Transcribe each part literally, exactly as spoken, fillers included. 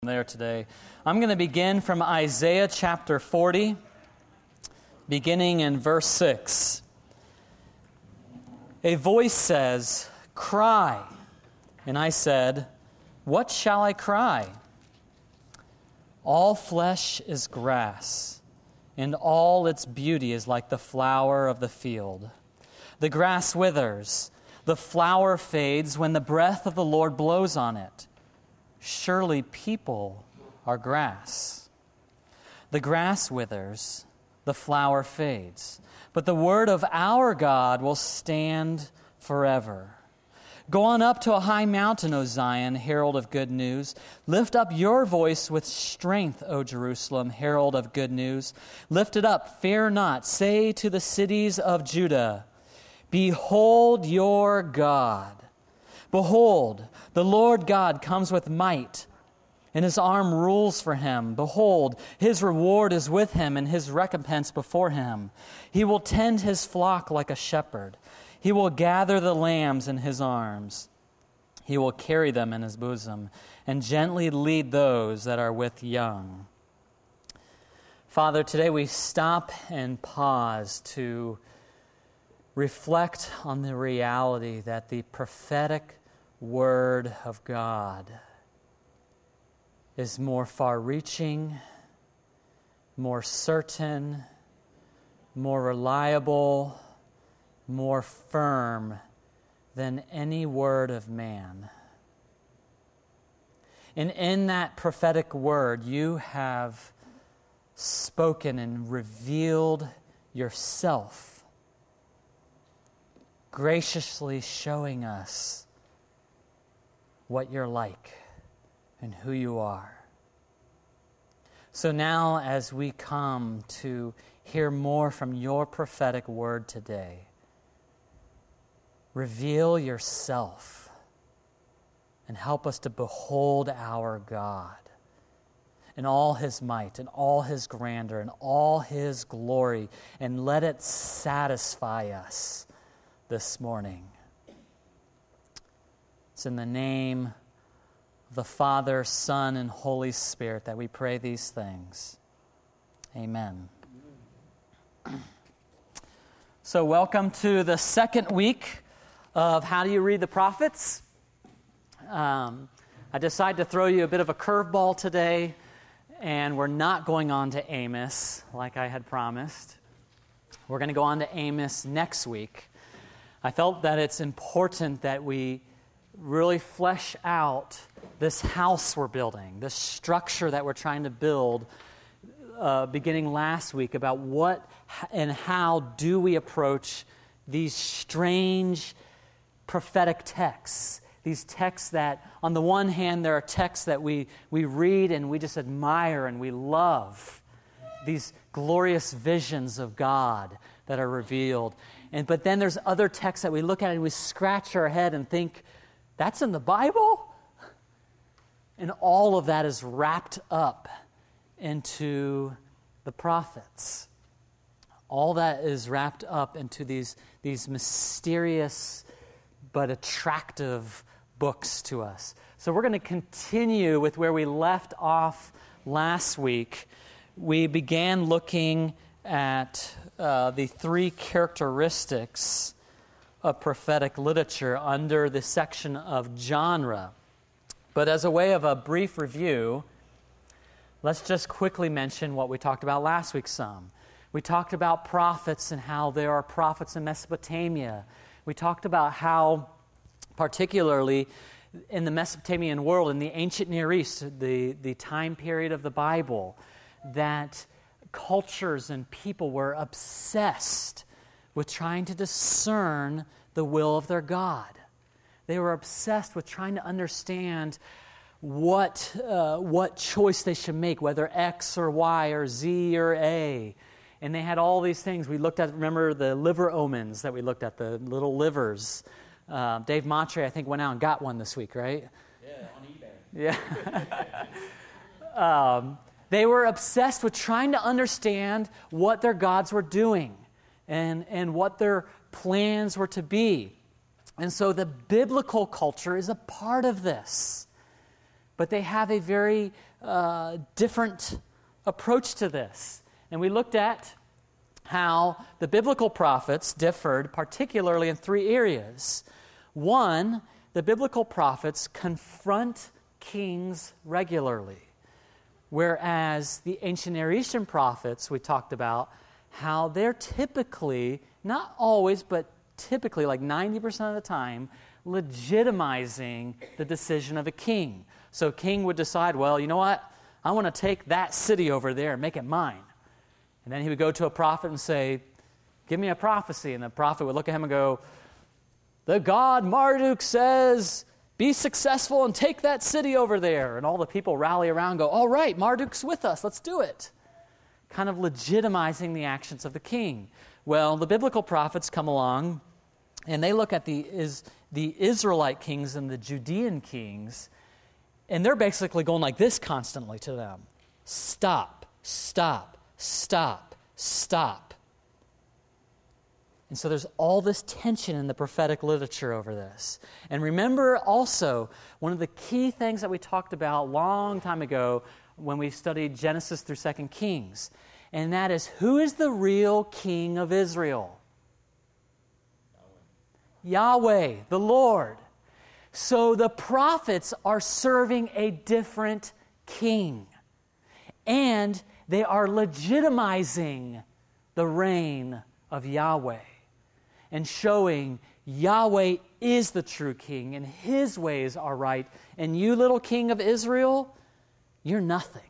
There today. I'm going to begin from Isaiah chapter forty, beginning in verse six. A voice says, "Cry." And I said, "What shall I cry?" All flesh is grass, and all its beauty is like the flower of the field. The grass withers, the flower fades when the breath of the Lord blows on it. Surely people are grass. The grass withers, the flower fades, but the word of our God will stand forever. Go on up to a high mountain, O Zion, herald of good news. Lift up your voice with strength, O Jerusalem, herald of good news. Lift it up, fear not. Say to the cities of Judah, "Behold your God. Behold, the Lord God comes with might, and his arm rules for him. Behold, his reward is with him, and his recompense before him. He will tend his flock like a shepherd. He will gather the lambs in his arms. He will carry them in his bosom, and gently lead those that are with young." Father, today we stop and pause to reflect on the reality that the prophetic Word of God is more far-reaching, more certain, more reliable, more firm than any word of man. And in that prophetic word, you have spoken and revealed yourself, graciously showing us what you're like and who you are. So now, as we come to hear more from your prophetic word today, reveal yourself and help us to behold our God in all his might and all his grandeur and all his glory, and let it satisfy us this morning. It's in the name of the Father, Son, and Holy Spirit that we pray these things. Amen. So welcome to the second week of How Do You Read the Prophets? Um, I decided to throw you a bit of a curveball today, and we're not going on to Amos like I had promised. We're going to go on to Amos next week. I felt that it's important that we really flesh out this house we're building, this structure that we're trying to build, uh, beginning last week, about what and how do we approach these strange prophetic texts, these texts that, on the one hand, there are texts that we, we read and we just admire and we love, these glorious visions of God that are revealed. And but then there's other texts that we look at and we scratch our head and think, that's in the Bible? And all of that is wrapped up into the prophets. All that is wrapped up into these, these mysterious but attractive books to us. So we're going to continue with where we left off last week. We began looking at uh, the three characteristics of prophetic literature under the section of genre. But as a way of a brief review, let's just quickly mention what we talked about last week some. We talked about prophets and how there are prophets in Mesopotamia. We talked about how, particularly in the Mesopotamian world, in the ancient Near East, the, the time period of the Bible, that cultures and people were obsessed with trying to discern the will of their God. They were obsessed with trying to understand what uh, what choice they should make, whether X or Y or Z or A. And they had all these things. We looked at, remember the liver omens that we looked at, the little livers. Uh, Dave Matre, I think, went out and got one this week, right? Yeah, on eBay. Yeah. um, they were obsessed with trying to understand what their gods were doing and, and what their plans were to be. And so the biblical culture is a part of this. But they have a very uh, different approach to this. And we looked at how the biblical prophets differed particularly in three areas. One, the biblical prophets confront kings regularly, whereas the ancient Near Eastern prophets, we talked about how they're typically, not always, but typically like ninety percent of the time, legitimizing the decision of a king. So a king would decide, well, you know what? I want to take that city over there and make it mine. And then he would go to a prophet and say, give me a prophecy. And the prophet would look at him and go, the god Marduk says, be successful and take that city over there. And all the people rally around and go, all right, Marduk's with us, let's do it. Kind of legitimizing the actions of the king. Well, the biblical prophets come along and they look at the, is, the Israelite kings and the Judean kings, and they're basically going like this constantly to them. Stop, stop, stop, stop. And so there's all this tension in the prophetic literature over this. And remember also, one of the key things that we talked about a long time ago when we studied Genesis through Second Kings, and that is, who is the real king of Israel? Yahweh, Yahweh, the Lord. So the prophets are serving a different king, and they are legitimizing the reign of Yahweh and showing Yahweh is the true king and his ways are right. And you, little king of Israel, you're nothing.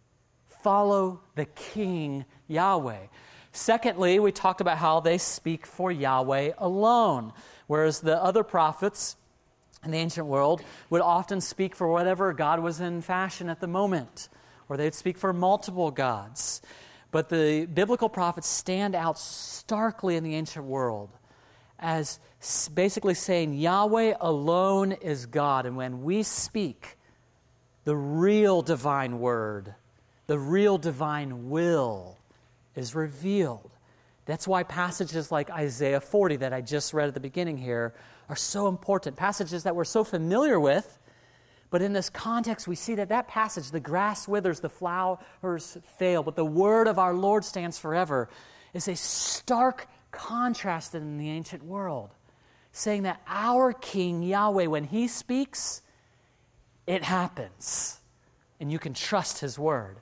Follow the king Yahweh. Secondly, we talked about how they speak for Yahweh alone, whereas the other prophets in the ancient world would often speak for whatever God was in fashion at the moment, or they'd speak for multiple gods. But the biblical prophets stand out starkly in the ancient world as basically saying Yahweh alone is God. And when we speak the real divine word, the real divine will is revealed. That's why passages like Isaiah forty that I just read at the beginning here are so important. Passages that we're so familiar with, but in this context we see that that passage, the grass withers, the flowers fail, but the word of our Lord stands forever, is a stark contrast in the ancient world, saying that our King Yahweh, when he speaks, it happens, and you can trust his word.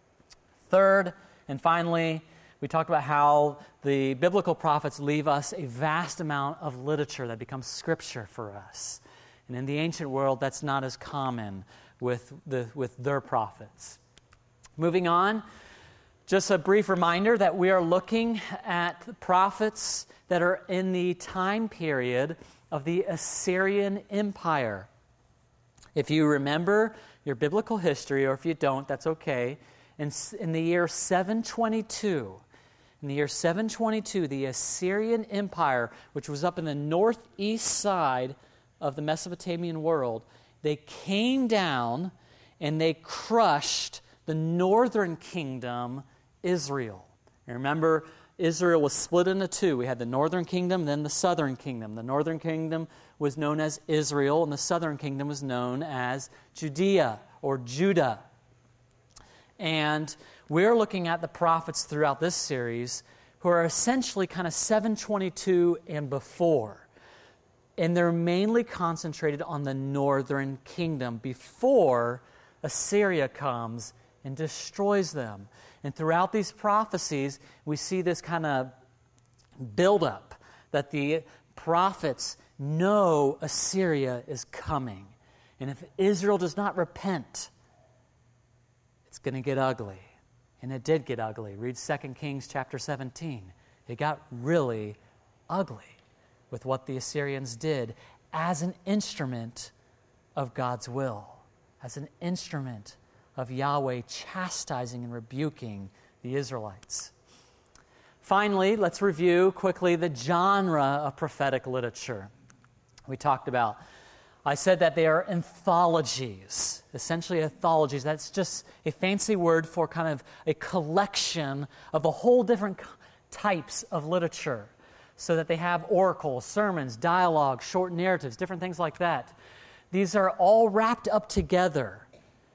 Third, and finally, we talked about how the biblical prophets leave us a vast amount of literature that becomes scripture for us. And in the ancient world, that's not as common with, the, with their prophets. Moving on, just a brief reminder that we are looking at the prophets that are in the time period of the Assyrian Empire. If you remember your biblical history, or if you don't, that's okay. In, in the year seven twenty-two, in the year seven twenty-two, the Assyrian Empire, which was up in the northeast side of the Mesopotamian world, they came down and they crushed the northern kingdom, Israel. And remember, Israel was split into two. We had the northern kingdom, then the southern kingdom. The northern kingdom was known as Israel, and the southern kingdom was known as Judea or Judah. And we're looking at the prophets throughout this series who are essentially kind of seven twenty-two and before. And they're mainly concentrated on the northern kingdom before Assyria comes and destroys them. And throughout these prophecies, we see this kind of buildup that the prophets know Assyria is coming. And if Israel does not repent, it's going to get ugly. And it did get ugly. Read Second Kings chapter seventeen. It got really ugly with what the Assyrians did as an instrument of God's will, as an instrument of Yahweh chastising and rebuking the Israelites. Finally, let's review quickly the genre of prophetic literature we talked about. I said that they are anthologies, essentially anthologies. That's just a fancy word for kind of a collection of a whole different types of literature, so that they have oracles, sermons, dialogue, short narratives, different things like that. These are all wrapped up together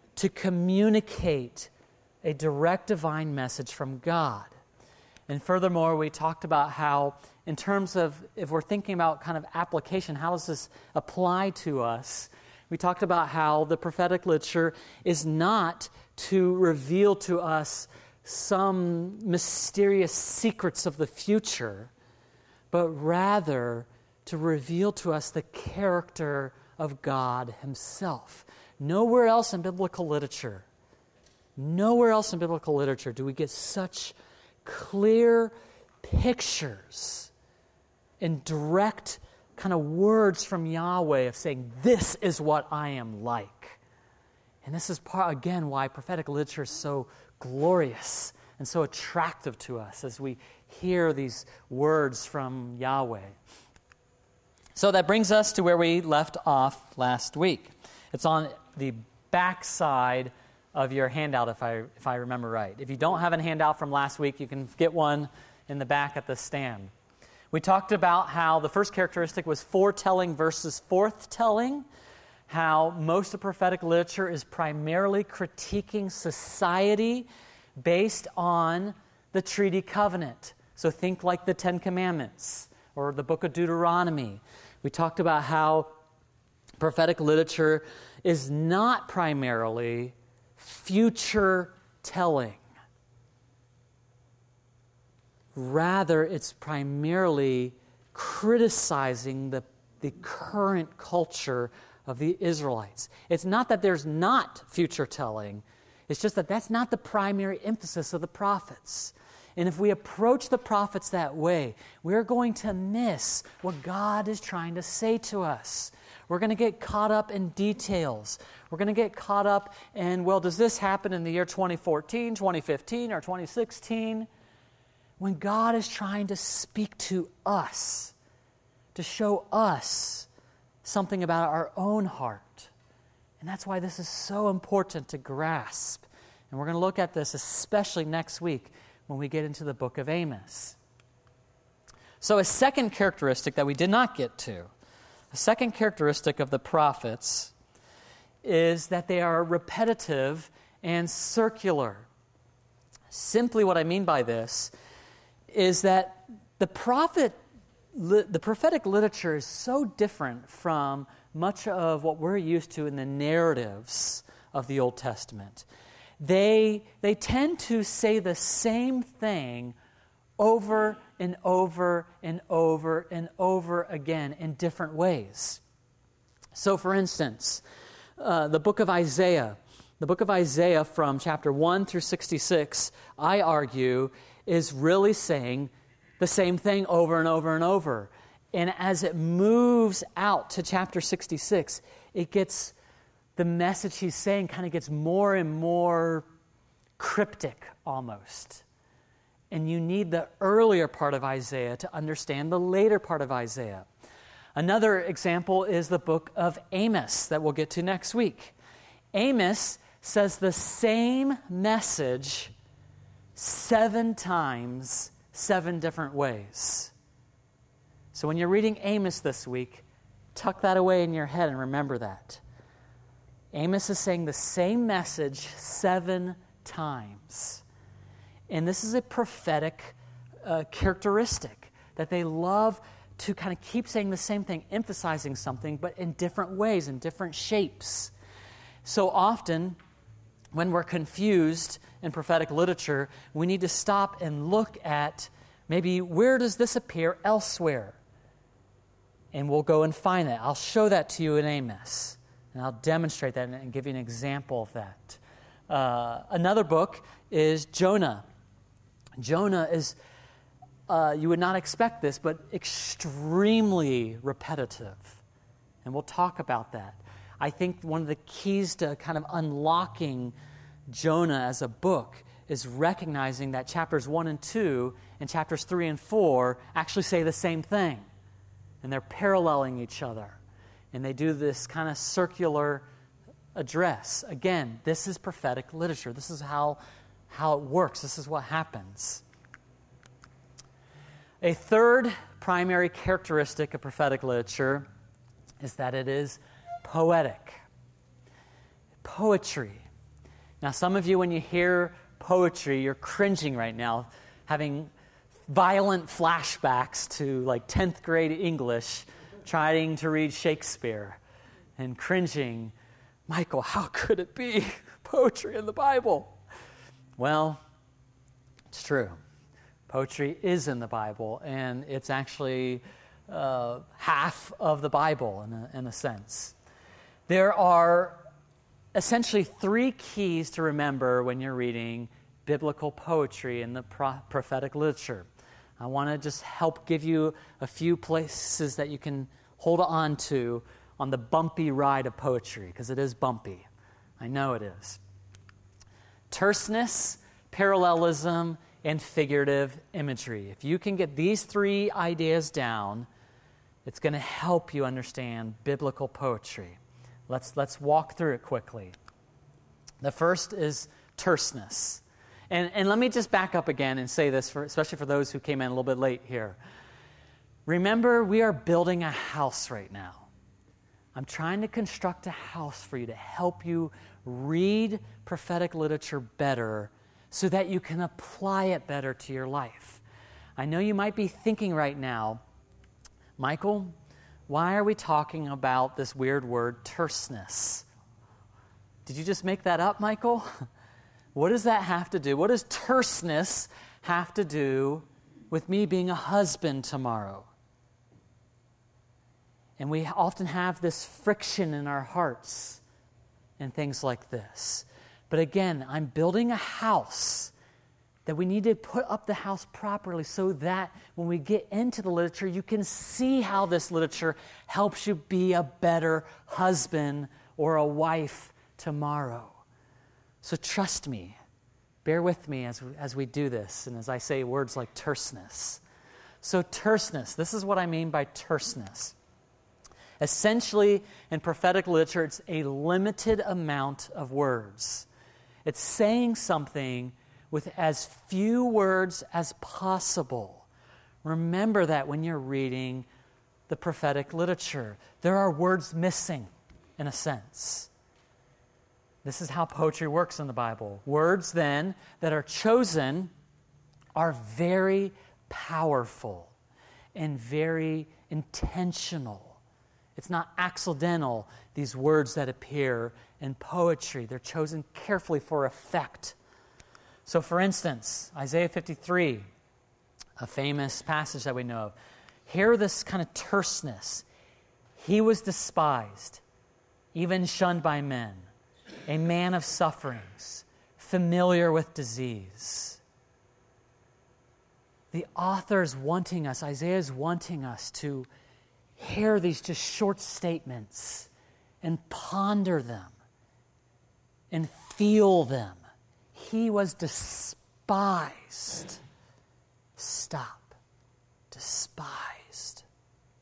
to communicate a direct divine message from God. And furthermore, we talked about how, in terms of, if we're thinking about kind of application, how does this apply to us? We talked about how the prophetic literature is not to reveal to us some mysterious secrets of the future, but rather to reveal to us the character of God Himself. Nowhere else in biblical literature, nowhere else in biblical literature do we get such clear pictures and direct kind of words from Yahweh of saying, this is what I am like. And this is part, again, why prophetic literature is so glorious and so attractive to us as we hear these words from Yahweh. So that brings us to where we left off last week. It's on the back side of your handout, if I if I remember right. If you don't have a handout from last week, you can get one in the back at the stand. We talked about how the first characteristic was foretelling versus forthtelling, how most of prophetic literature is primarily critiquing society based on the treaty covenant. So think like the Ten Commandments or the book of Deuteronomy. We talked about how prophetic literature is not primarily future telling. Rather, it's primarily criticizing the, the current culture of the Israelites. It's not that there's not future telling. It's just that that's not the primary emphasis of the prophets. And if we approach the prophets that way, we're going to miss what God is trying to say to us. We're going to get caught up in details. We're going to get caught up in, well, does this happen in the year twenty fourteen, twenty fifteen, or twenty sixteen? When God is trying to speak to us, to show us something about our own heart. And that's why this is so important to grasp. And we're going to look at this especially next week when we get into the book of Amos. So a second characteristic that we did not get to, a second characteristic of the prophets is that they are repetitive and circular. Simply what I mean by this is that the prophet, the prophetic literature is so different from much of what we're used to in the narratives of the Old Testament. They, they tend to say the same thing over and over and over and over again in different ways. So, for instance, uh, the book of Isaiah, the book of Isaiah from chapter one through sixty-six, I argue, is really saying the same thing over and over and over. And as it moves out to chapter sixty-six, it gets, the message he's saying kind of gets more and more cryptic almost. And you need the earlier part of Isaiah to understand the later part of Isaiah. Another example is the book of Amos that we'll get to next week. Amos says the same message seven times, seven different ways. So when you're reading Amos this week, tuck that away in your head and remember that. Amos is saying the same message seven times. And this is a prophetic uh, characteristic, that they love to kind of keep saying the same thing, emphasizing something, but in different ways, in different shapes. So often, when we're confused in prophetic literature, we need to stop and look at maybe where does this appear elsewhere? And we'll go and find that. I'll show that to you in Amos, and I'll demonstrate that and give you an example of that. Uh, another book is Jonah. Jonah is, uh, you would not expect this, but extremely repetitive. And we'll talk about that. I think one of the keys to kind of unlocking Jonah as a book is recognizing that chapters one and two and chapters three and four actually say the same thing. And they're paralleling each other. And they do this kind of circular address. Again, this is prophetic literature. This is how, how it works. This is what happens. A third primary characteristic of prophetic literature is that it is poetic. Poetry. Now, some of you, when you hear poetry, you're cringing right now, having violent flashbacks to like tenth grade English, trying to read Shakespeare and cringing. Michael, how could it be poetry in the Bible? Well, it's true. Poetry is in the Bible, and it's actually uh, half of the Bible in a, in a sense. There are essentially three keys to remember when you're reading biblical poetry in the pro- prophetic literature. I want to just help give you a few places that you can hold on to on the bumpy ride of poetry, because it is bumpy. I know it is. Terseness, parallelism, and figurative imagery. If you can get these three ideas down, it's going to help you understand biblical poetry. Let's, let's walk through it quickly. The first is terseness. And, and let me just back up again and say this, for, especially for those who came in a little bit late here. Remember, we are building a house right now. I'm trying to construct a house for you to help you read prophetic literature better so that you can apply it better to your life. I know you might be thinking right now, Michael, why are we talking about this weird word, terseness? Did you just make that up, Michael? What does that have to do? What does terseness have to do with me being a husband tomorrow? And we often have this friction in our hearts and things like this. But again, I'm building a house that we need to put up the house properly so that when we get into the literature, you can see how this literature helps you be a better husband or a wife tomorrow. So trust me. Bear with me as we, as we do this and as I say words like terseness. So terseness, this is what I mean by terseness. Essentially, in prophetic literature, it's a limited amount of words. It's saying something with as few words as possible. Remember that when you're reading the prophetic literature. There are words missing, in a sense. This is how poetry works in the Bible. Words, then, that are chosen are very powerful and very intentional. It's not accidental, these words that appear in poetry. They're chosen carefully for effect. So, for instance, Isaiah fifty-three, a famous passage that we know of. Hear this kind of terseness. He was despised, even shunned by men, a man of sufferings, familiar with disease. The author is wanting us, Isaiah is wanting us to hear these just short statements and ponder them and feel them. He was despised. Stop. Despised.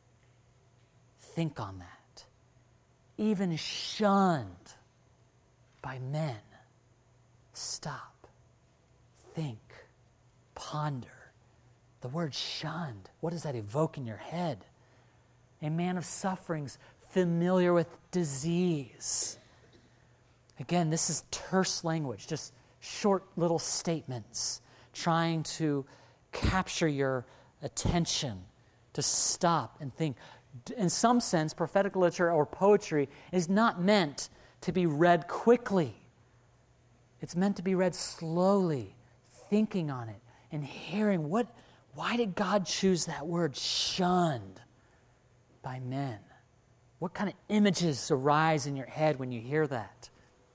Think on that. Even shunned by men. Stop. Think. Ponder. The word shunned, what does that evoke in your head? A man of sufferings, familiar with disease. Again, this is terse language, just short little statements trying to capture your attention, to stop and think. In some sense, prophetic literature or poetry is not meant to be read quickly. It's meant to be read slowly, thinking on it and hearing what, why did God choose that word, shunned by men? What kind of images arise in your head when you hear that?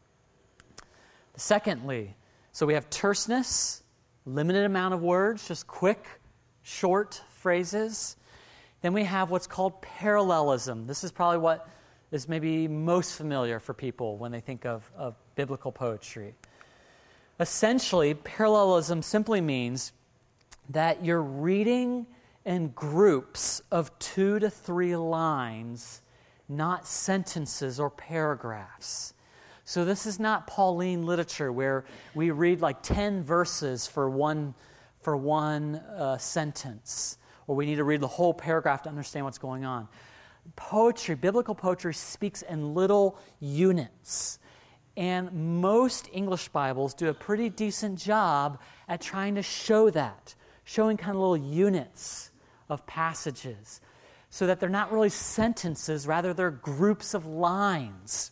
Secondly, so we have terseness, limited amount of words, just quick, short phrases. Then we have what's called parallelism. This is probably what is maybe most familiar for people when they think of, of biblical poetry. Essentially, parallelism simply means that you're reading in groups of two to three lines, not sentences or paragraphs. So this is not Pauline literature where we read like ten verses for one, for one uh, sentence, or we need to read the whole paragraph to understand what's going on. Poetry, biblical poetry, speaks in little units. And most English Bibles do a pretty decent job at trying to show that, showing kind of little units of passages, so that they're not really sentences, rather they're groups of lines.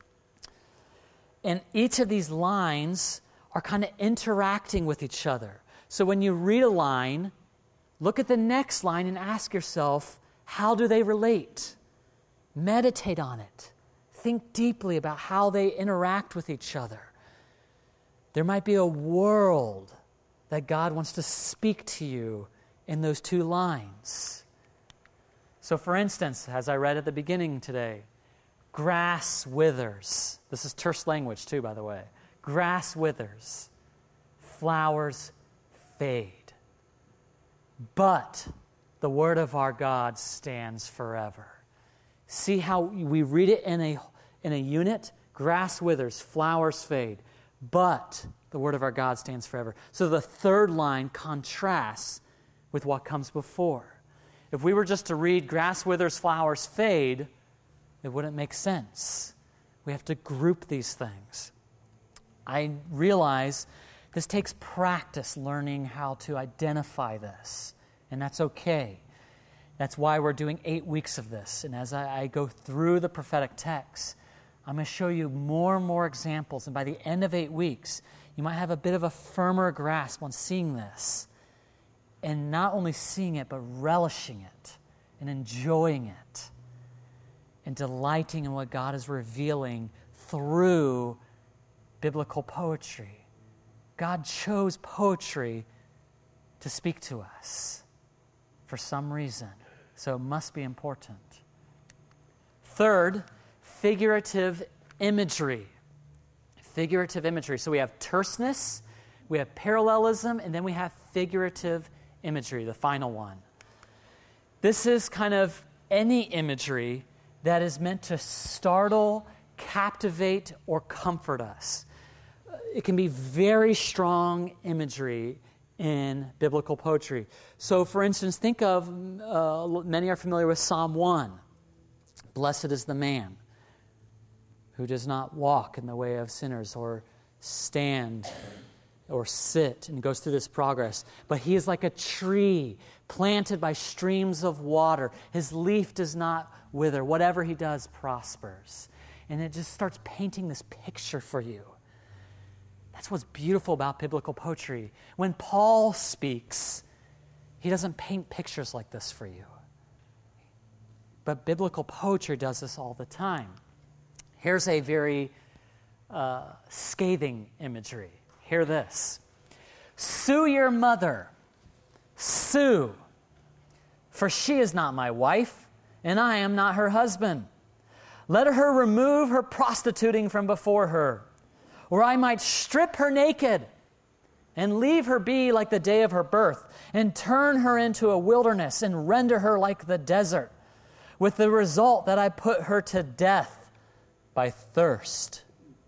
And each of these lines are kind of interacting with each other. So when you read a line, look at the next line and ask yourself, how do they relate? Meditate on it. Think deeply about how they interact with each other. There might be a world that God wants to speak to you in those two lines. So for instance, as I read at the beginning today, grass withers. This is terse language too, by the way. Grass withers, flowers fade, but the word of our God stands forever. See how we read it in a, in a unit? Grass withers, flowers fade, but the word of our God stands forever. So the third line contrasts with what comes before. If we were just to read grass withers, flowers fade, it wouldn't make sense. We have to group these things. I realize this takes practice learning how to identify this, and that's okay. That's why we're doing eight weeks of this. And as I, I go through the prophetic texts, I'm going to show you more and more examples. And by the end of eight weeks, you might have a bit of a firmer grasp on seeing this. And not only seeing it, but relishing it and enjoying it and delighting in what God is revealing through biblical poetry. God chose poetry to speak to us for some reason, so it must be important. Third, figurative imagery. Figurative imagery. So we have terseness, we have parallelism, and then we have figurative imagery, the final one. This is kind of any imagery that is meant to startle, captivate, or comfort us. It can be very strong imagery in biblical poetry. So, for instance, think of, uh, many are familiar with Psalm one. Blessed is the man who does not walk in the way of sinners or stand or sit, and goes through this progress. But he is like a tree planted by streams of water. His leaf does not wither. Whatever he does prospers. And it just starts painting this picture for you. That's what's beautiful about biblical poetry. When Paul speaks, he doesn't paint pictures like this for you. But biblical poetry does this all the time. Here's a very uh, scathing imagery. Hear this. Sue your mother. Sue. For she is not my wife, and I am not her husband. Let her remove her prostituting from before her, or I might strip her naked and leave her be like the day of her birth, and turn her into a wilderness and render her like the desert, with the result that I put her to death by thirst.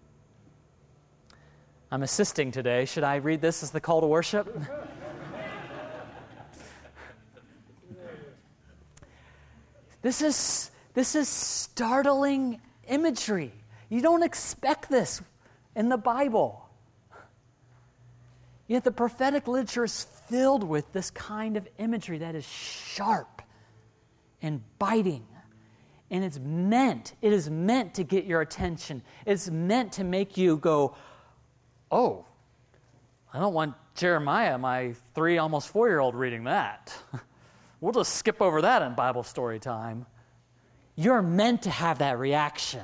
I'm assisting today. Should I read this as the call to worship? This is, this is startling imagery. You don't expect this in the Bible. Yet the prophetic literature is filled with this kind of imagery that is sharp and biting. And it's meant, it is meant to get your attention. It's meant to make you go, oh, I don't want Jeremiah, my three, almost four-year-old, reading that. We'll just skip over that in Bible story time. You're meant to have that reaction.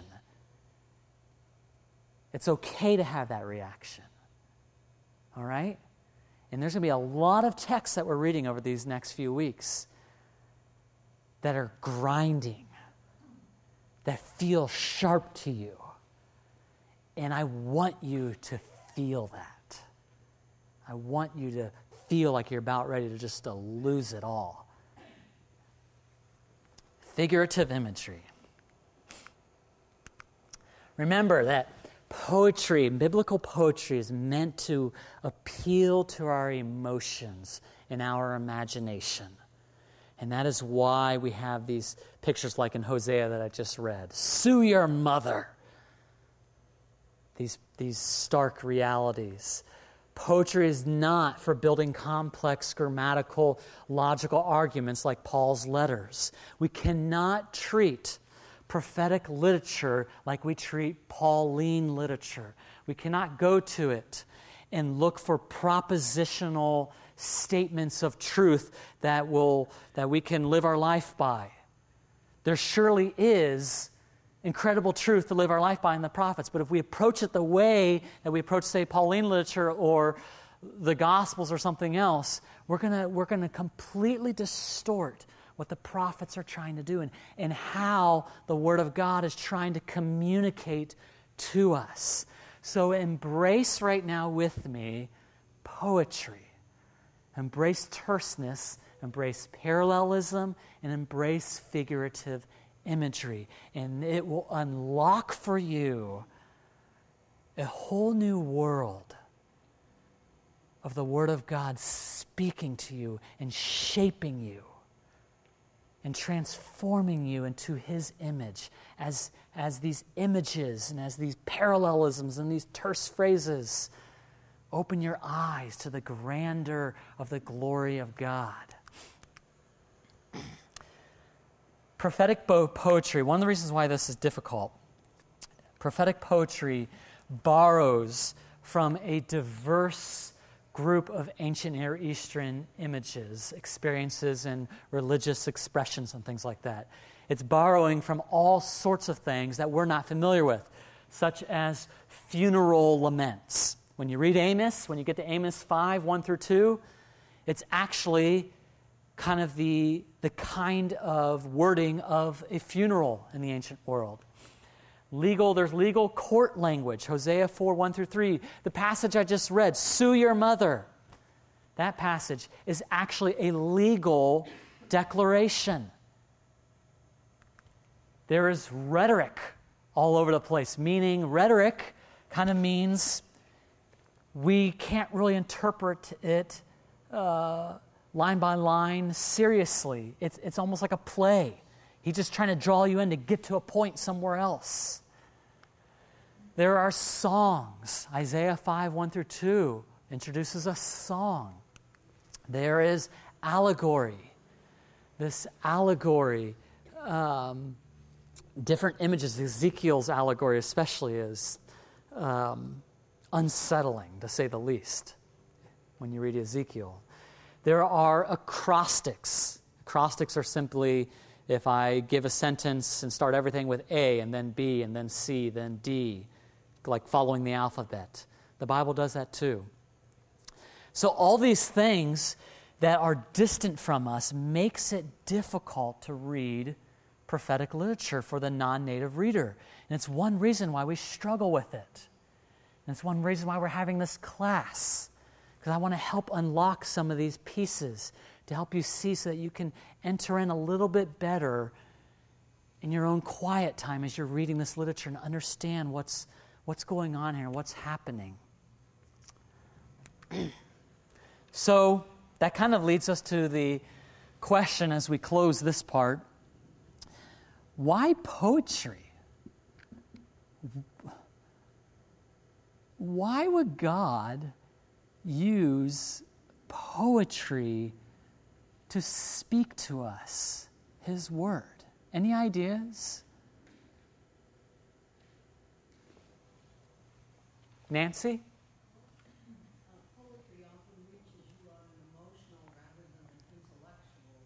It's okay to have that reaction. All right? And there's going to be a lot of texts that we're reading over these next few weeks that are grinding, that feel sharp to you. And I want you to feel that. I want you to feel like you're about ready to just to lose it all. Figurative imagery. Remember that poetry, biblical poetry, is meant to appeal to our emotions and our imagination. And that is why we have these pictures like in Hosea that I just read. Sue your mother. these, these stark realities. Poetry is not for building complex grammatical, logical arguments like Paul's letters. We cannot treat prophetic literature like we treat Pauline literature. We cannot go to it and look for propositional statements of truth that will that we can live our life by. There surely is incredible truth to live our life by in the prophets, but if we approach it the way that we approach, say, Pauline literature or the Gospels or something else, we're gonna we're gonna completely distort what the prophets are trying to do and, and how the Word of God is trying to communicate to us. So embrace right now with me poetry. Embrace terseness, embrace parallelism, and embrace figurative imagery. And it will unlock for you a whole new world of the Word of God speaking to you and shaping you and transforming you into His image as, as these images and as these parallelisms and these terse phrases open your eyes to the grandeur of the glory of God. Prophetic bo- poetry, one of the reasons why this is difficult, prophetic poetry borrows from a diverse group of ancient Near Eastern images, experiences, and religious expressions and things like that. It's borrowing from all sorts of things that we're not familiar with, such as funeral laments. When you read Amos, when you get to Amos five, one through two, it's actually kind of the, the kind of wording of a funeral in the ancient world. Legal, there's legal court language, Hosea four, one through three. The passage I just read, sue your mother. That passage is actually a legal declaration. There is rhetoric all over the place, meaning rhetoric kind of means we can't really interpret it uh, line by line seriously. It's, it's almost like a play. He's just trying to draw you in to get to a point somewhere else. There are songs. Isaiah five, one through two introduces a song. There is allegory. This allegory, um, different images, Ezekiel's allegory especially is um, unsettling, to say the least, when you read Ezekiel. There are acrostics. Acrostics are simply, if I give a sentence and start everything with A, and then B, and then C, then D, like following the alphabet. The Bible does that too. So all these things that are distant from us makes it difficult to read prophetic literature for the non-native reader. And it's one reason why we struggle with it. And it's one reason why we're having this class. Because I want to help unlock some of these pieces to help you see so that you can enter in a little bit better in your own quiet time as you're reading this literature and understand what's what's going on here, what's happening. So that kind of leads us to the question as we close this part. Why poetry? Why would God use poetry to speak to us, His Word? Any ideas? Nancy? Poetry often reaches you on an emotional rather than an intellectual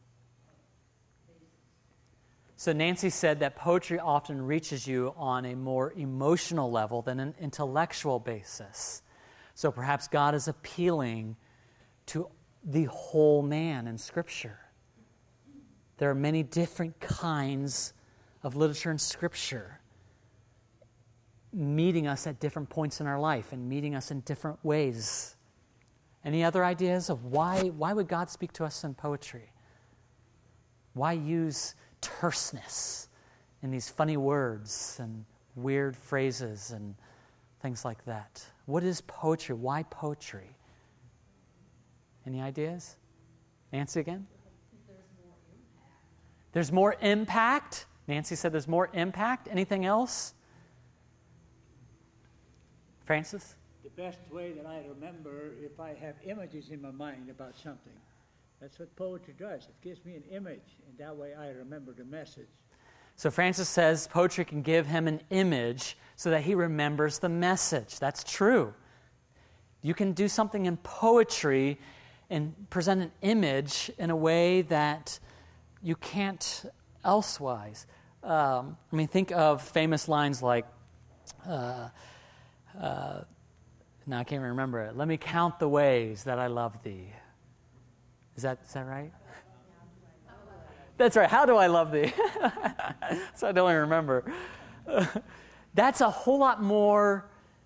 basis. So Nancy said that poetry often reaches you on a more emotional level than an intellectual basis. So perhaps God is appealing to the whole man in Scripture. There are many different kinds of literature in Scripture meeting us at different points in our life and meeting us in different ways. Any other ideas of why, why would God speak to us in poetry? Why use terseness in these funny words and weird phrases and things like that? What is poetry? Why poetry? Any ideas? Nancy again? There's more impact. There's more impact? Nancy said there's more impact. Anything else? Francis? The best way that I remember, if I have images in my mind about something. That's what poetry does. It gives me an image, and that way I remember the message. So Francis says poetry can give him an image so that he remembers the message. That's true. You can do something in poetry and present an image in a way that you can't elsewise. Um, I mean, think of famous lines like, uh, uh, now I can't remember it. Let me count the ways that I love thee. Is that is that right? That's right. How do I love thee? So I don't even remember. That's a whole lot more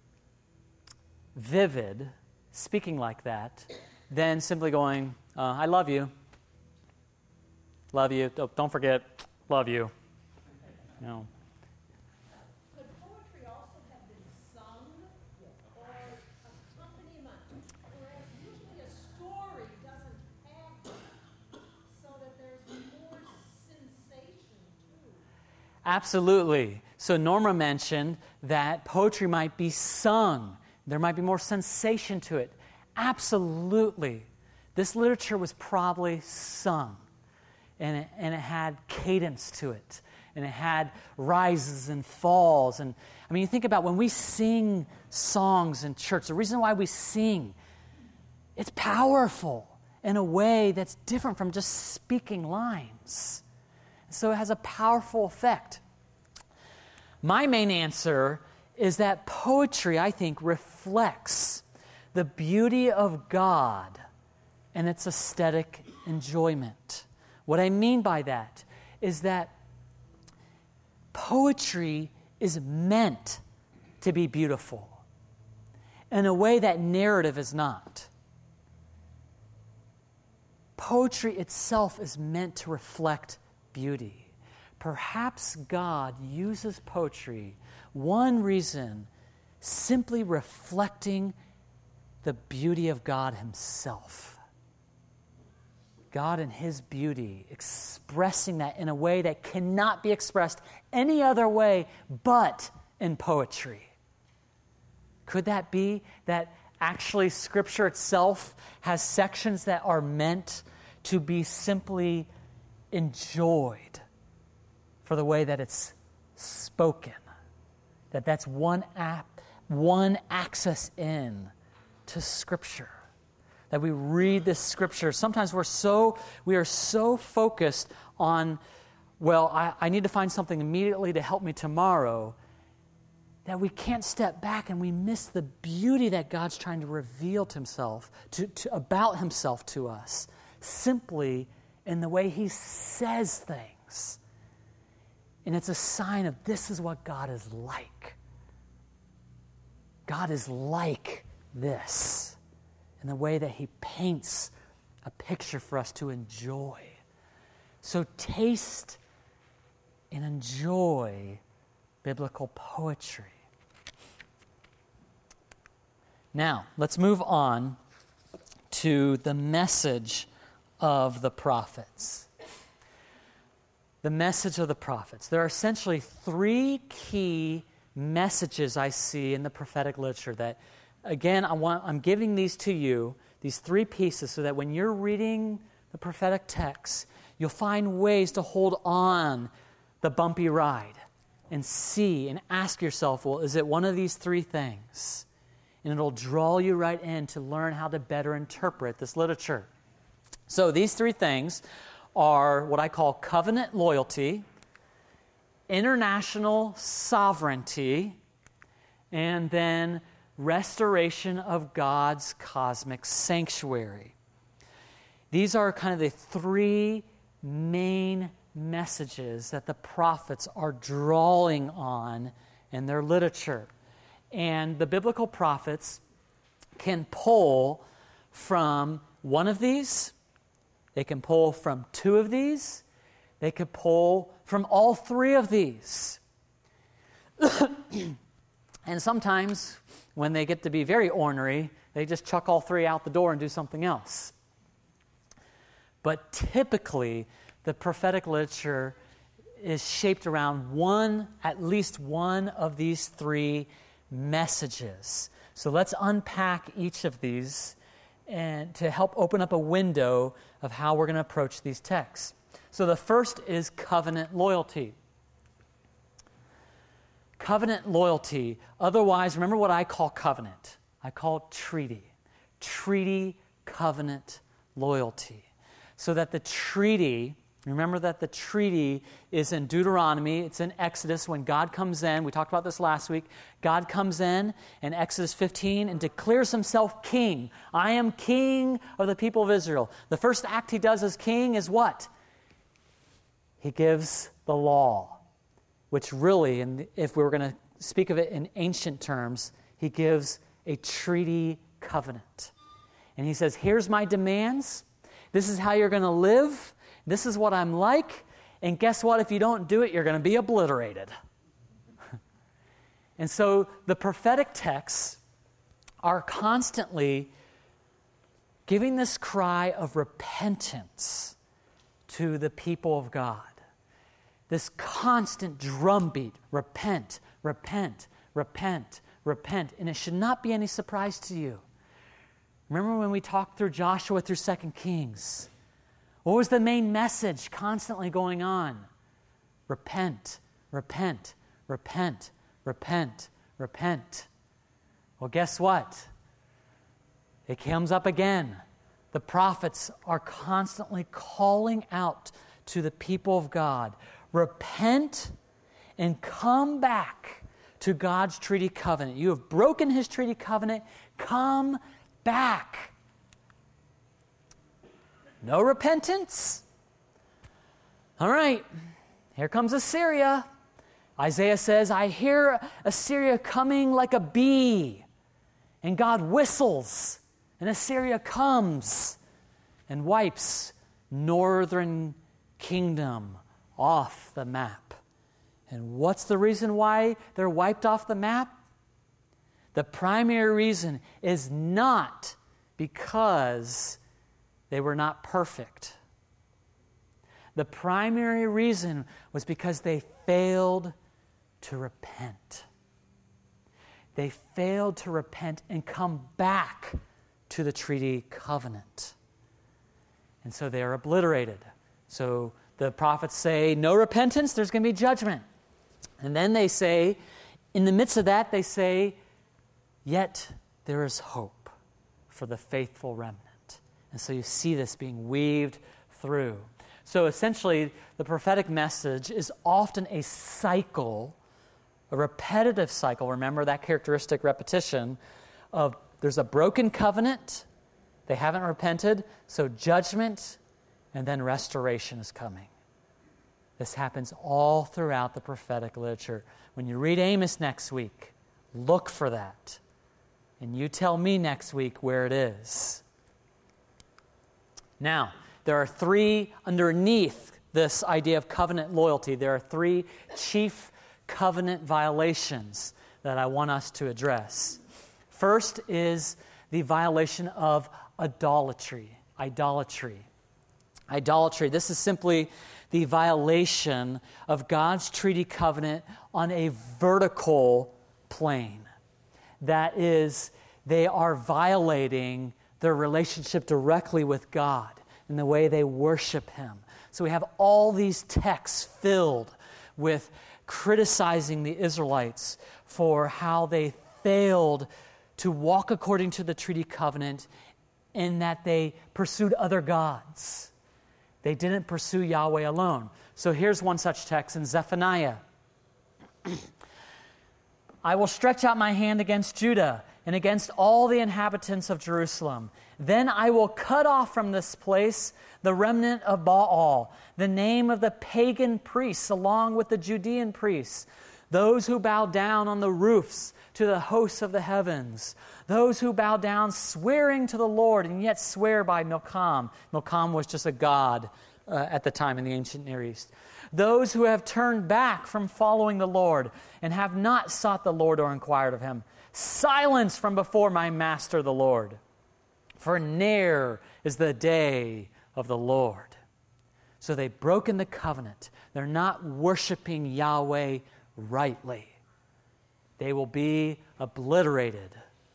vivid, speaking like that, than simply going, uh, I love you. Love you. Don't, don't forget, love you. You know. Could poetry also have been sung or accompaniment? Whereas usually a story doesn't have that, so that there's more sensation too. Absolutely. So Norma mentioned that poetry might be sung. There might be more sensation to it. Absolutely. This literature was probably sung, and it, and it had cadence to it, and it had rises and falls. And I mean, you think about when we sing songs in church, the reason why we sing, it's powerful in a way that's different from just speaking lines. So it has a powerful effect. My main answer is that poetry, I think, reflects the beauty of God and its aesthetic enjoyment. What I mean by that is that poetry is meant to be beautiful in a way that narrative is not. Poetry itself is meant to reflect beauty. Perhaps God uses poetry, one reason, simply reflecting the beauty of God himself. God in his beauty, expressing that in a way that cannot be expressed any other way but in poetry. Could that be that actually Scripture itself has sections that are meant to be simply enjoyed for the way that it's spoken? That that's one app, one access in to Scripture. That we read this Scripture. Sometimes we're so we are so focused on, well, I, I need to find something immediately to help me tomorrow, that we can't step back and we miss the beauty that God's trying to reveal to himself, to, to about himself to us, simply in the way he says things. And it's a sign of this is what God is like. God is like this in the way that he paints a picture for us to enjoy. So taste and enjoy biblical poetry. Now, let's move on to the message of the prophets. The message of the prophets. There are essentially three key messages I see in the prophetic literature that, again, I want, I'm giving these to you, these three pieces, so that when you're reading the prophetic text, you'll find ways to hold on the bumpy ride and see and ask yourself, well, is it one of these three things? And it'll draw you right in to learn how to better interpret this literature. So these three things are what I call covenant loyalty, international sovereignty, and then restoration of God's cosmic sanctuary. These are kind of the three main messages that the prophets are drawing on in their literature. And the biblical prophets can pull from one of these, they can pull from two of these, they could pull from all three of these. And sometimes, when they get to be very ornery, they just chuck all three out the door and do something else. But typically, the prophetic literature is shaped around one, at least one of these three messages. So let's unpack each of these and to help open up a window of how we're going to approach these texts. So the first is covenant loyalty. Covenant loyalty, otherwise, remember what I call covenant. I call it treaty. Treaty, covenant, loyalty. So that the treaty, remember that the treaty is in Deuteronomy, it's in Exodus when God comes in. We talked about this last week. God comes in in Exodus fifteen and declares himself king. I am king of the people of Israel. The first act he does as king is what? He gives the law, which really, and if we were going to speak of it in ancient terms, he gives a treaty covenant. And he says, here's my demands. This is how you're going to live. This is what I'm like. And guess what? If you don't do it, you're going to be obliterated. And so the prophetic texts are constantly giving this cry of repentance to the people of God. This constant drumbeat, repent, repent, repent, repent. And it should not be any surprise to you. Remember when we talked through Joshua through Second Kings? What was the main message constantly going on? Repent, repent, repent, repent, repent. Well, guess what? It comes up again. The prophets are constantly calling out to the people of God, repent and come back to God's treaty covenant. You have broken his treaty covenant. Come back. No repentance? All right, here comes Assyria. Isaiah says, I hear Assyria coming like a bee. And God whistles, and Assyria comes and wipes northern kingdom off the map. And what's the reason why they're wiped off the map? The primary reason is not because they were not perfect. The primary reason was because they failed to repent. They failed to repent and come back to the treaty covenant. And so they are obliterated. So the prophets say, no repentance, there's going to be judgment. And then they say, in the midst of that, they say, yet there is hope for the faithful remnant. And so you see this being weaved through. So essentially, the prophetic message is often a cycle, a repetitive cycle. Remember that characteristic repetition of there's a broken covenant, they haven't repented, so judgment, and then restoration is coming. This happens all throughout the prophetic literature. When you read Amos next week, look for that. And you tell me next week where it is. Now, there are three underneath this idea of covenant loyalty. There are three chief covenant violations that I want us to address. First is the violation of idolatry. Idolatry. Idolatry. This is simply the violation of God's treaty covenant on a vertical plane. That is, they are violating their relationship directly with God in the way they worship him. So we have all these texts filled with criticizing the Israelites for how they failed to walk according to the treaty covenant in that they pursued other gods. They didn't pursue Yahweh alone. So here's one such text in Zephaniah. I will stretch out my hand against Judah and against all the inhabitants of Jerusalem. Then I will cut off from this place the remnant of Baal, the name of the pagan priests, along with the Judean priests, those who bow down on the roofs to the hosts of the heavens, those who bow down swearing to the Lord and yet swear by Milcom. Milcom was just a god uh, at the time in the ancient Near East. Those who have turned back from following the Lord and have not sought the Lord or inquired of him. Silence from before my master the Lord, for near is the day of the Lord. So they've broken the covenant. They're not worshiping Yahweh rightly. They will be obliterated.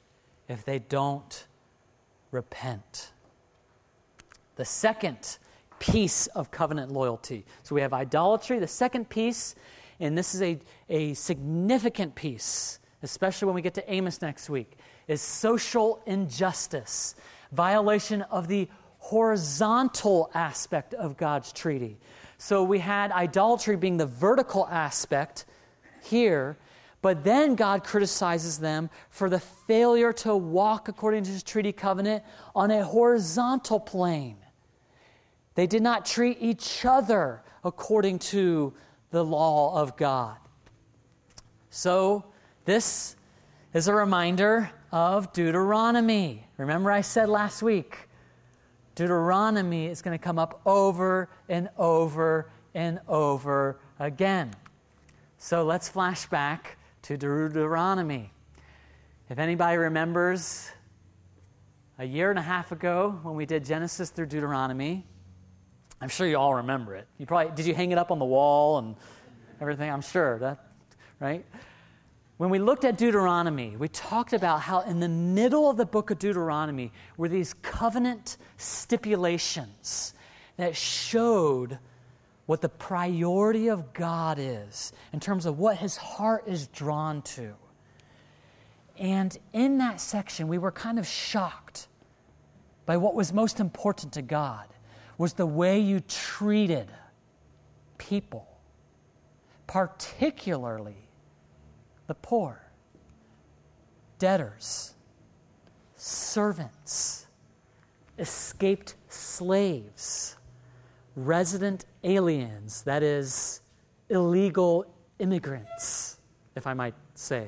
if they don't repent. The second piece of covenant loyalty. So we have idolatry. The second piece, and this is a, a significant piece, especially when we get to Amos next week, is social injustice, violation of the horizontal aspect of God's treaty. So we had idolatry being the vertical aspect here, but then God criticizes them for the failure to walk according to his treaty covenant on a horizontal plane. They did not treat each other according to the law of God. So this is a reminder of Deuteronomy. Remember I said last week, Deuteronomy is going to come up over and over and over again. So let's flash back to Deuteronomy. If anybody remembers a year and a half ago when we did Genesis through Deuteronomy, I'm sure you all remember it. You probably did you hang it up on the wall and everything? I'm sure that, right? When we looked at Deuteronomy, we talked about how in the middle of the book of Deuteronomy were these covenant stipulations that showed what the priority of God is in terms of what his heart is drawn to. And in that section, we were kind of shocked by what was most important to God was the way you treated people, particularly the poor, debtors, servants, escaped slaves, resident aliens, that is, illegal immigrants, if I might say,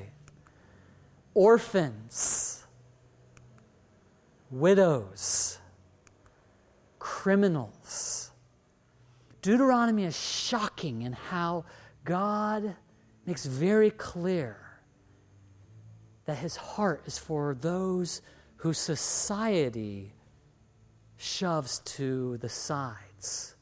orphans, widows, criminals. Deuteronomy is shocking in how God makes very clear that his heart is for those whose society shoves to the sides.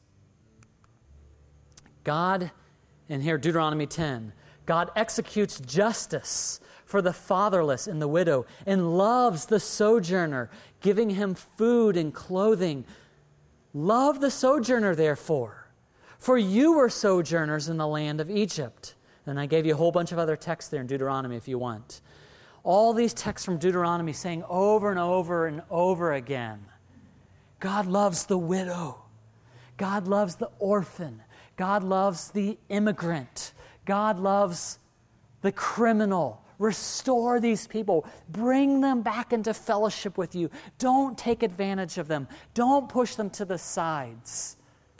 God, and here Deuteronomy ten, God executes justice for the fatherless and the widow and loves the sojourner, giving him food and clothing. Love the sojourner, therefore, for you were sojourners in the land of Egypt. And I gave you a whole bunch of other texts there in Deuteronomy if you want. All these texts from Deuteronomy saying over and over and over again, God loves the widow. God loves the orphan. God loves the immigrant. God loves the criminal. Restore these people. Bring them back into fellowship with you. Don't take advantage of them. Don't push them to the sides.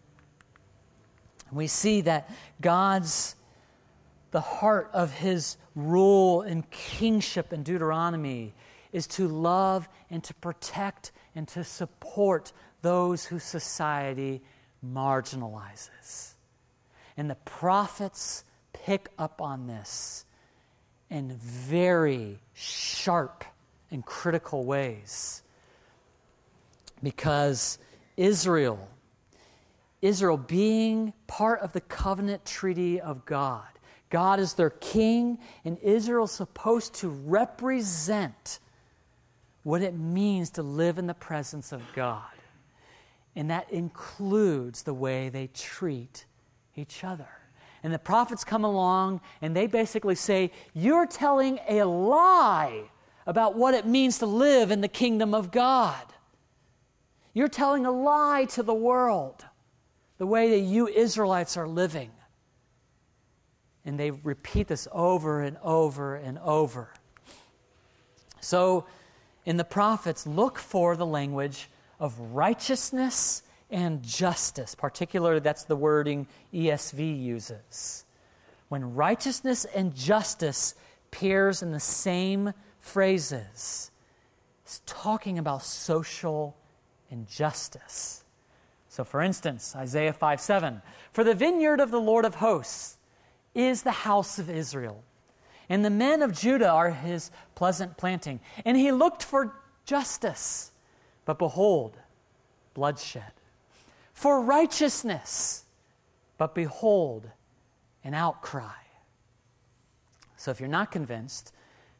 We see that God's the heart of his rule and kingship in Deuteronomy is to love and to protect and to support those whose society marginalizes. And the prophets pick up on this in very sharp and critical ways. Because Israel, Israel being part of the covenant treaty of God, God is their king, and Israel is supposed to represent what it means to live in the presence of God. And that includes the way they treat each other. And the prophets come along, and they basically say, you're telling a lie about what it means to live in the kingdom of God. You're telling a lie to the world, the way that you Israelites are living. And they repeat this over and over and over. So, in the prophets, look for the language of righteousness and justice. Particularly, that's the wording E S V uses. When righteousness and justice appears in the same phrases, it's talking about social injustice. So, for instance, Isaiah five seven, for the vineyard of the Lord of hosts is the house of Israel, and the men of Judah are his pleasant planting. And he looked for justice, but behold, bloodshed. For righteousness, but behold, an outcry. So if you're not convinced,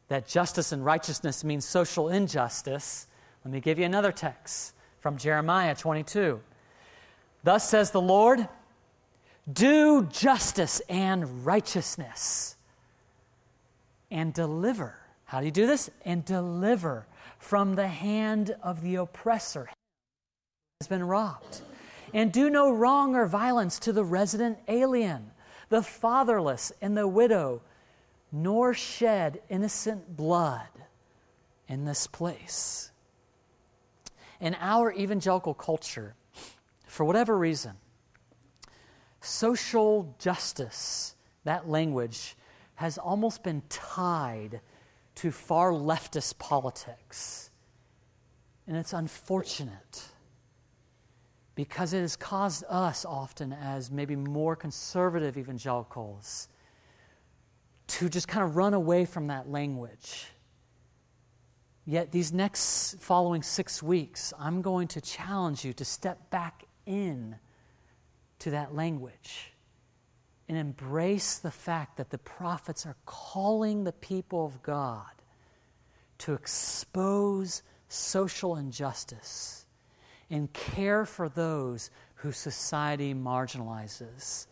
that justice and righteousness means social injustice, let me give you another text from Jeremiah twenty-two. Thus says the Lord, do justice and righteousness and deliver. How do you do this? And deliver from the hand of the oppressor who has been robbed. And do no wrong or violence to the resident alien, the fatherless and the widow, nor shed innocent blood in this place. In our evangelical culture, for whatever reason, social justice, that language, has almost been tied to far leftist politics. And it's unfortunate because it has caused us often as maybe more conservative evangelicals to just kind of run away from that language. Yet these next following six weeks, I'm going to challenge you to step back in to that language and embrace the fact that the prophets are calling the people of God to expose social injustice and care for those who society marginalizes.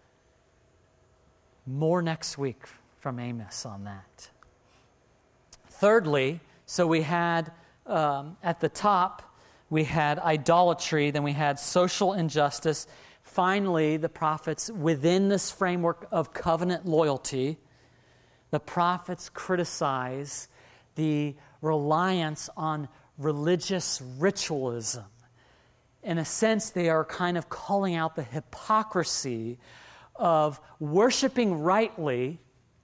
More next week from Amos on that. Thirdly, so we had um, at the top, we had idolatry, then we had social injustice. Finally, the prophets, within this framework of covenant loyalty, the prophets criticize the reliance on religious ritualism. In a sense, they are kind of calling out the hypocrisy of worshiping rightly,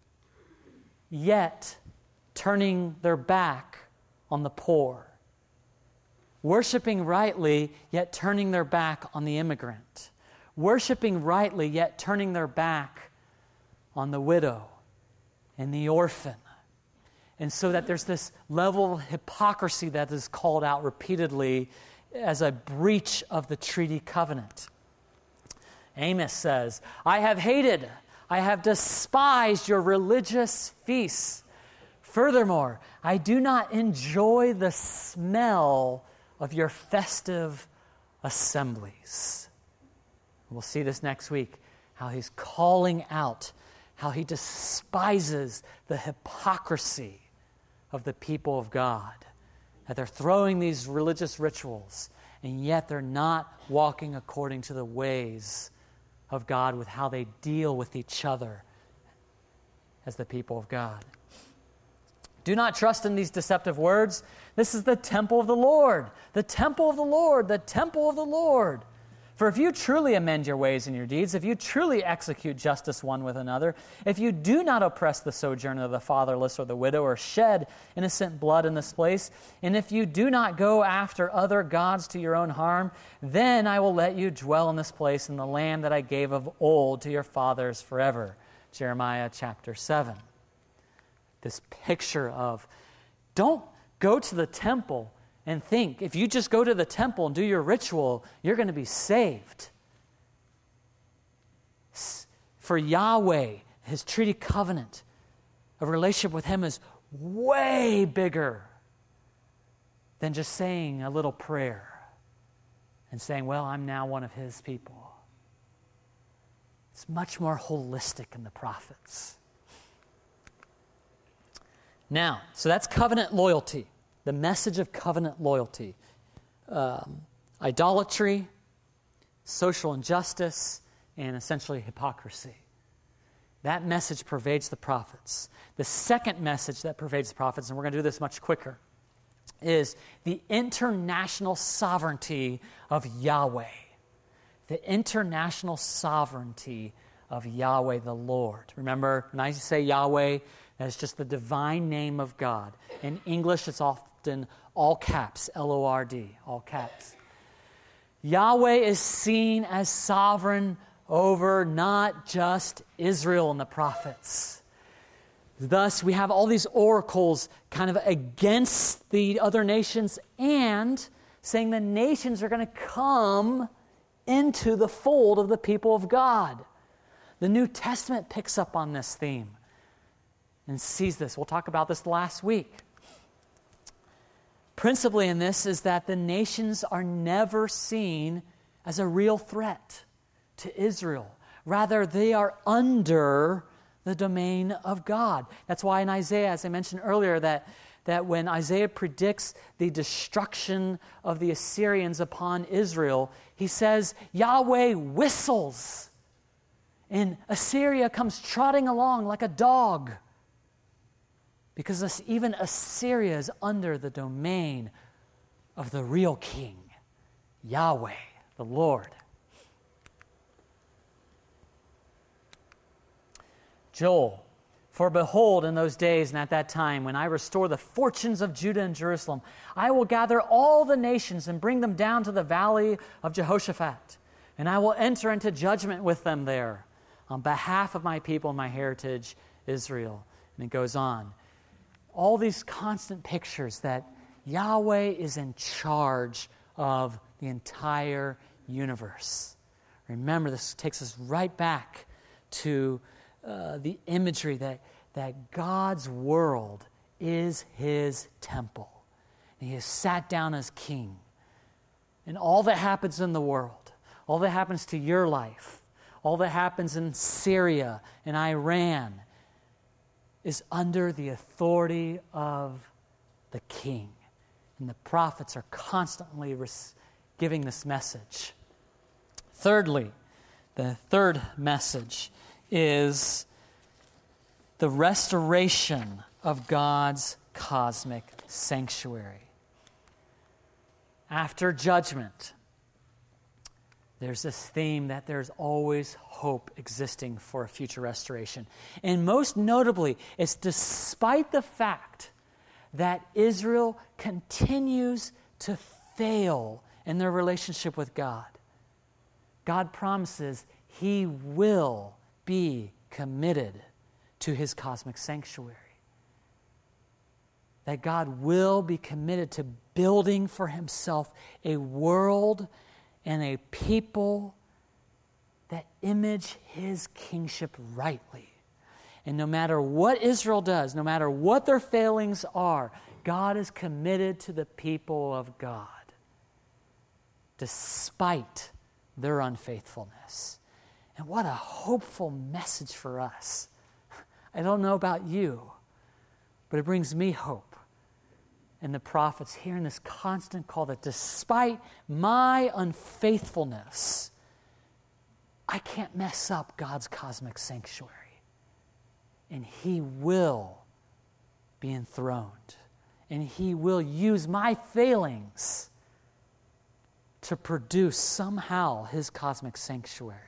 yet turning their back on the poor. Worshiping rightly, yet turning their back on the immigrant. Worshiping rightly, yet turning their back on the widow and the orphan. And so that there's this level of hypocrisy that is called out repeatedly as a breach of the treaty covenant. Amos says, I have hated, I have despised your religious feasts. Furthermore, I do not enjoy the smell of your festive assemblies. We'll see this next week, how he's calling out, how he despises the hypocrisy of the people of God. That they're throwing these religious rituals, and yet they're not walking according to the ways of God with how they deal with each other as the people of God. Do not trust in these deceptive words. This is the temple of the Lord, the temple of the Lord, the temple of the Lord. For if you truly amend your ways and your deeds, if you truly execute justice one with another, if you do not oppress the sojourner, the fatherless, or the widow, or shed innocent blood in this place, and if you do not go after other gods to your own harm, then I will let you dwell in this place in the land that I gave of old to your fathers forever. Jeremiah chapter seven. This picture of don't go to the temple and think, if you just go to the temple and do your ritual, you're going to be saved. For Yahweh, his treaty covenant, a relationship with him is way bigger than just saying a little prayer and saying, well, I'm now one of his people. It's much more holistic in the prophets. Now, so that's covenant loyalty. The message of covenant loyalty, um, idolatry, social injustice, and essentially hypocrisy. That message pervades the prophets. The second message that pervades the prophets, and we're going to do this much quicker, is the international sovereignty of Yahweh. The international sovereignty of Yahweh the Lord. Remember, when I say Yahweh, that's just the divine name of God. In English, it's often all caps, L O R D, all caps. Yahweh is seen as sovereign over not just Israel and the prophets. Thus, we have all these oracles kind of against the other nations and saying the nations are going to come into the fold of the people of God. The New Testament picks up on this theme. and sees this. We'll talk about this last week. Principally in this is that the nations are never seen as a real threat to Israel. Rather, they are under the domain of God. That's why in Isaiah, as I mentioned earlier, that, that when Isaiah predicts the destruction of the Assyrians upon Israel, he says, Yahweh whistles, and Assyria comes trotting along like a dog. Because even Assyria is under the domain of the real king, Yahweh, the Lord. Joel, for behold, in those days and at that time, when I restore the fortunes of Judah and Jerusalem, I will gather all the nations and bring them down to the valley of Jehoshaphat, and I will enter into judgment with them there on behalf of my people and my heritage, Israel. And it goes on. All these constant pictures that Yahweh is in charge of the entire universe. Remember, this takes us right back to uh, the imagery that, that God's world is his temple. And he is sat down as king. And all that happens in the world, all that happens to your life, all that happens in Syria and Iran, is under the authority of the king. And the prophets are constantly res- giving this message. Thirdly, the third message is the restoration of God's cosmic sanctuary. After judgment, there's this theme that there's always hope existing for a future restoration. And most notably, it's despite the fact that Israel continues to fail in their relationship with God. God promises he will be committed to his cosmic sanctuary. That God will be committed to building for himself a world and a people that image his kingship rightly. And no matter what Israel does, no matter what their failings are, God is committed to the people of God, despite their unfaithfulness. And what a hopeful message for us. I don't know about you, but it brings me hope. And the prophets hearing this constant call that despite my unfaithfulness, I can't mess up God's cosmic sanctuary. And he will be enthroned. And he will use my failings to produce somehow his cosmic sanctuary.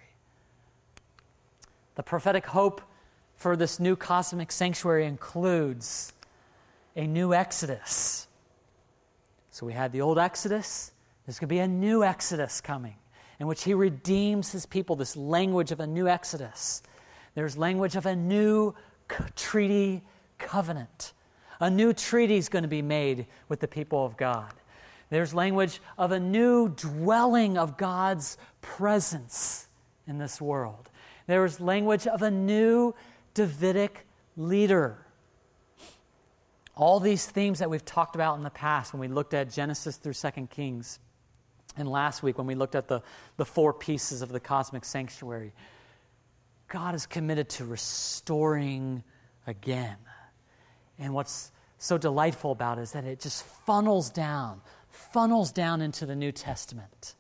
The prophetic hope for this new cosmic sanctuary includes a new Exodus. So we had the old Exodus. There's going to be a new Exodus coming in which he redeems his people, this language of a new Exodus. There's language of a new treaty covenant. A new treaty is going to be made with the people of God. There's language of a new dwelling of God's presence in this world. There's language of a new Davidic leader. All these themes that we've talked about in the past when we looked at Genesis through Second Kings, and last week when we looked at the, the four pieces of the cosmic sanctuary, God is committed to restoring again. And what's so delightful about it is that it just funnels down, funnels down into the New Testament,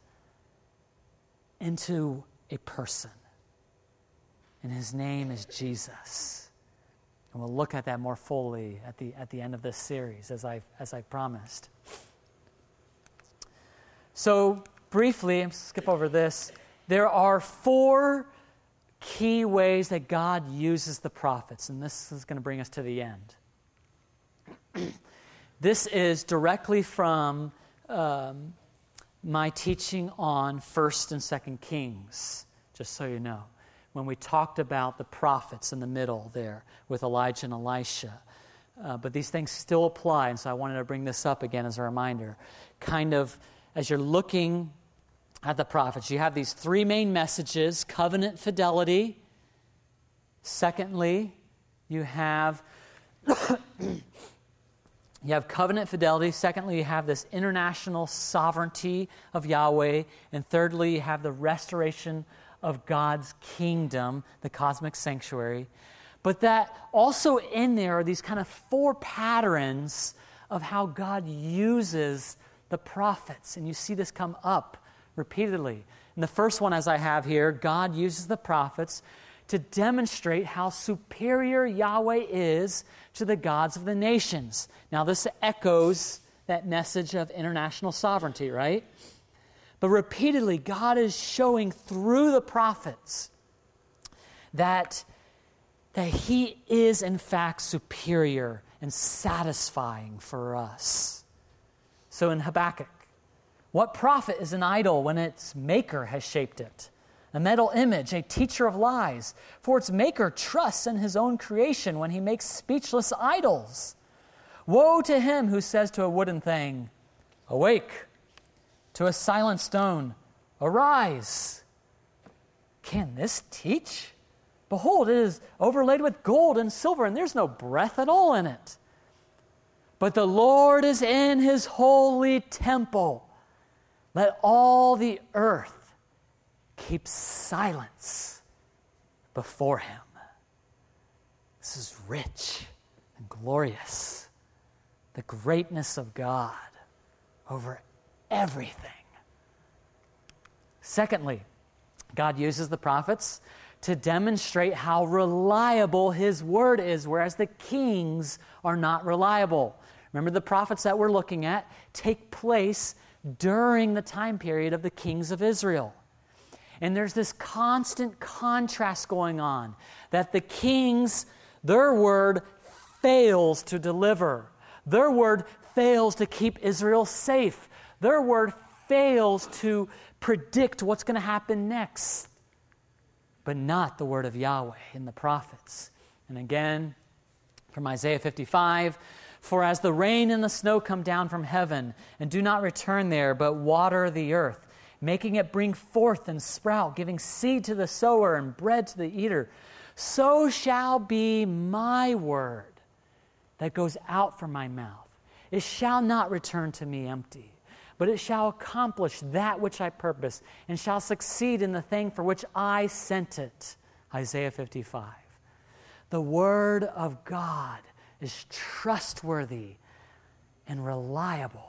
into a person. And his name is Jesus. And we'll look at that more fully at the at the end of this series, as I've, as I've promised. So, briefly, I'm skip over this. There are four key ways that God uses the prophets, and this is going to bring us to the end. This is directly from um, my teaching on First and Second Kings, just so you know. When we talked about the prophets in the middle there with Elijah and Elisha. Uh, but these things still apply, and so I wanted to bring this up again as a reminder. Kind of, as you're looking at the prophets, you have these three main messages: covenant fidelity. Secondly, you have You have covenant fidelity. Secondly, you have this international sovereignty of Yahweh. And thirdly, you have the restoration of God's kingdom, the cosmic sanctuary. But that also in there are these kind of four patterns of how God uses the prophets. And you see this come up repeatedly. And the first one, as I have here, God uses the prophets to demonstrate how superior Yahweh is to the gods of the nations. Now, this echoes that message of international sovereignty, right? But repeatedly, God is showing through the prophets that, that He is, in fact, superior and satisfying for us. So in Habakkuk, what prophet is an idol when its maker has shaped it? A metal image, a teacher of lies. For its maker trusts in his own creation when he makes speechless idols. Woe to him who says to a wooden thing, awake, to a silent stone, arise. Can this teach? Behold, it is overlaid with gold and silver, and there's no breath at all in it. But the Lord is in his holy temple. Let all the earth keep silence before him. This is rich and glorious. The greatness of God over everything. Secondly, God uses the prophets to demonstrate how reliable his word is, whereas the kings are not reliable. Remember, the prophets that we're looking at take place during the time period of the kings of Israel. And there's this constant contrast going on, that the kings, their word fails to deliver. Their word fails to keep Israel safe. Their word fails to predict what's going to happen next. But not the word of Yahweh in the prophets. And again, from Isaiah fifty-five, for as the rain and the snow come down from heaven, and do not return there, but water the earth, making it bring forth and sprout, giving seed to the sower and bread to the eater, so shall be my word that goes out from my mouth. It shall not return to me empty, but it shall accomplish that which I purpose, and shall succeed in the thing for which I sent it. Isaiah fifty-five. The word of God is trustworthy and reliable.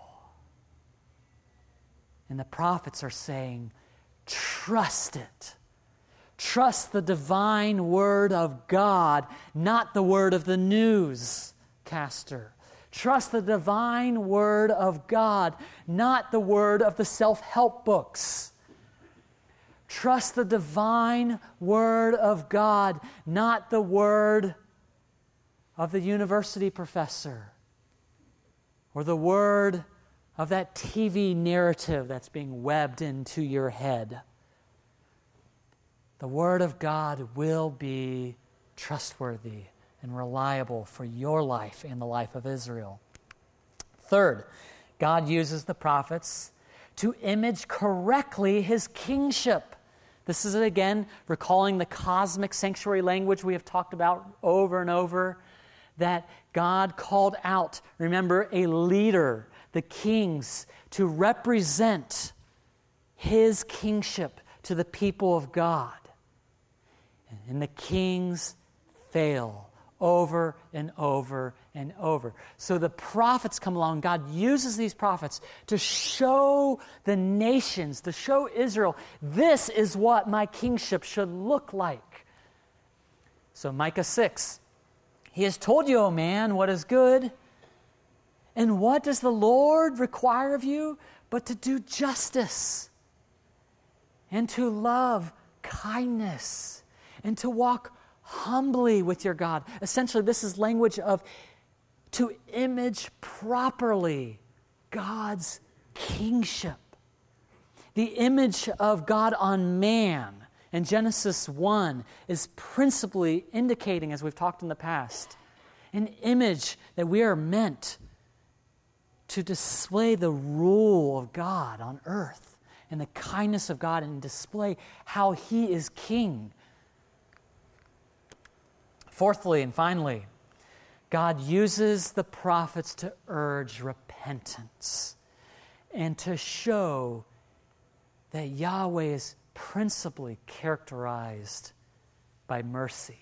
And the prophets are saying, trust it. Trust the divine word of God, not the word of the newscaster. Trust the divine word of God, not the word of the self-help books. Trust the divine word of God, not the word of the university professor or the word of that T V narrative that's being webbed into your head. The word of God will be trustworthy and reliable for your life and the life of Israel. Third, God uses the prophets to image correctly his kingship. This is, again, recalling the cosmic sanctuary language we have talked about over and over, that God called out, remember, a leader, the kings, to represent his kingship to the people of God. And the kings fail over and over and over. So the prophets come along. God uses these prophets to show the nations, to show Israel, this is what my kingship should look like. So Micah six, he has told you, O man, what is good. And what does the Lord require of you but to do justice and to love kindness and to walk humbly with your God. Essentially, this is language of to image properly God's kingship. The image of God on man in Genesis one is principally indicating, as we've talked in the past, an image that we are meant to display the rule of God on earth and the kindness of God and display how he is king. Fourthly and finally, God uses the prophets to urge repentance and to show that Yahweh is principally characterized by mercy,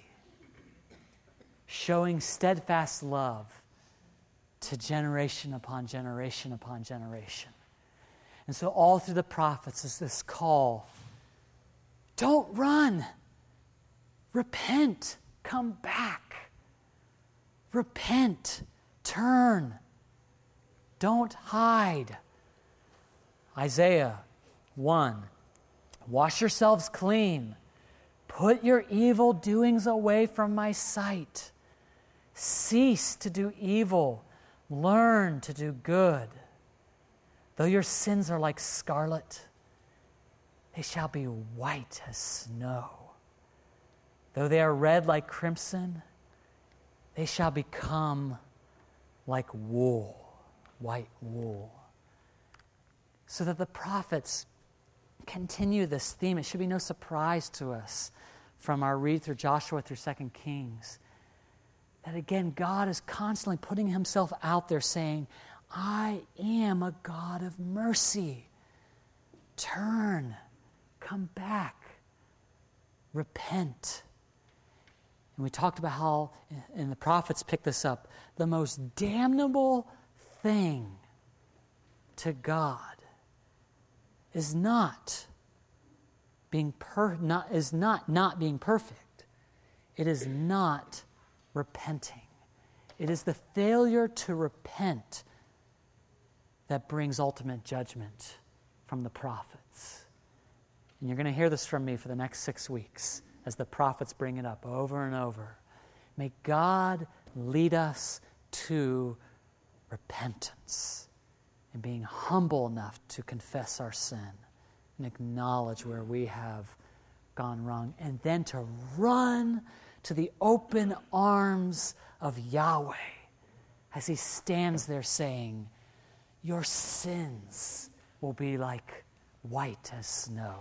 showing steadfast love to generation upon generation upon generation. And so all through the prophets is this call, don't run, repent, come back, repent, turn, don't hide. Isaiah one, wash yourselves clean, put your evil doings away from my sight, cease to do evil, learn to do good. Though your sins are like scarlet, they shall be white as snow. Though they are red like crimson, they shall become like wool, white wool. So that the prophets continue this theme. It should be no surprise to us from our read through Joshua through Second Kings. That again, God is constantly putting himself out there saying, I am a God of mercy. Turn, come back, repent. And we talked about how, and the prophets pick this up, the most damnable thing to God is not being per, not is not not being perfect. It is not repenting. It is the failure to repent that brings ultimate judgment from the prophets. And you're going to hear this from me for the next six weeks as the prophets bring it up over and over. May God lead us to repentance and being humble enough to confess our sin and acknowledge where we have gone wrong, and then to run to the open arms of Yahweh as he stands there saying, your sins will be like white as snow.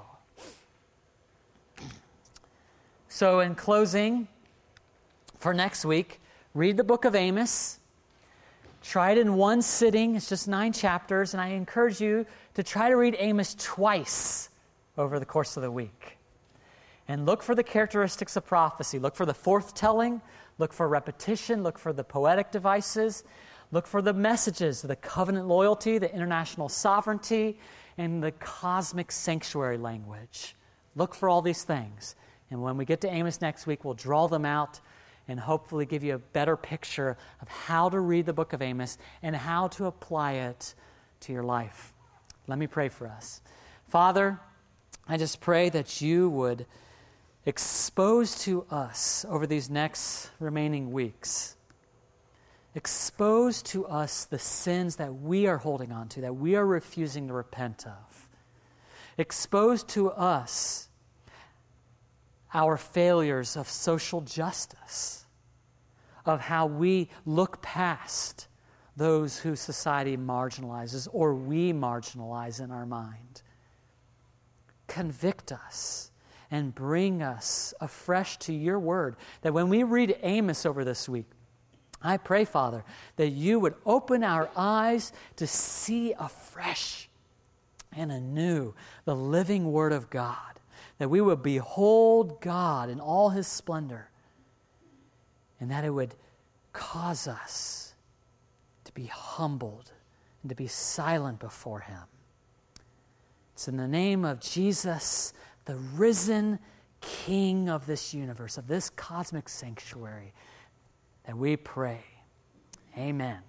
So in closing, for next week, read the book of Amos. Try it in one sitting. It's just nine chapters, and I encourage you to try to read Amos twice over the course of the week. And look for the characteristics of prophecy. Look for the forthtelling. Look for repetition. Look for the poetic devices. Look for the messages, the covenant loyalty, the international sovereignty, and the cosmic sanctuary language. Look for all these things. And when we get to Amos next week, we'll draw them out and hopefully give you a better picture of how to read the book of Amos and how to apply it to your life. Let me pray for us. Father, I just pray that you would expose to us over these next remaining weeks, expose to us the sins that we are holding on to, that we are refusing to repent of. Expose to us our failures of social justice, of how we look past those who society marginalizes or we marginalize in our mind. Convict us and bring us afresh to your word, that when we read Amos over this week, I pray, Father, that you would open our eyes to see afresh and anew the living word of God, that we would behold God in all his splendor, and that it would cause us to be humbled and to be silent before him. It's in the name of Jesus, the risen King of this universe, of this cosmic sanctuary, that we pray. Amen.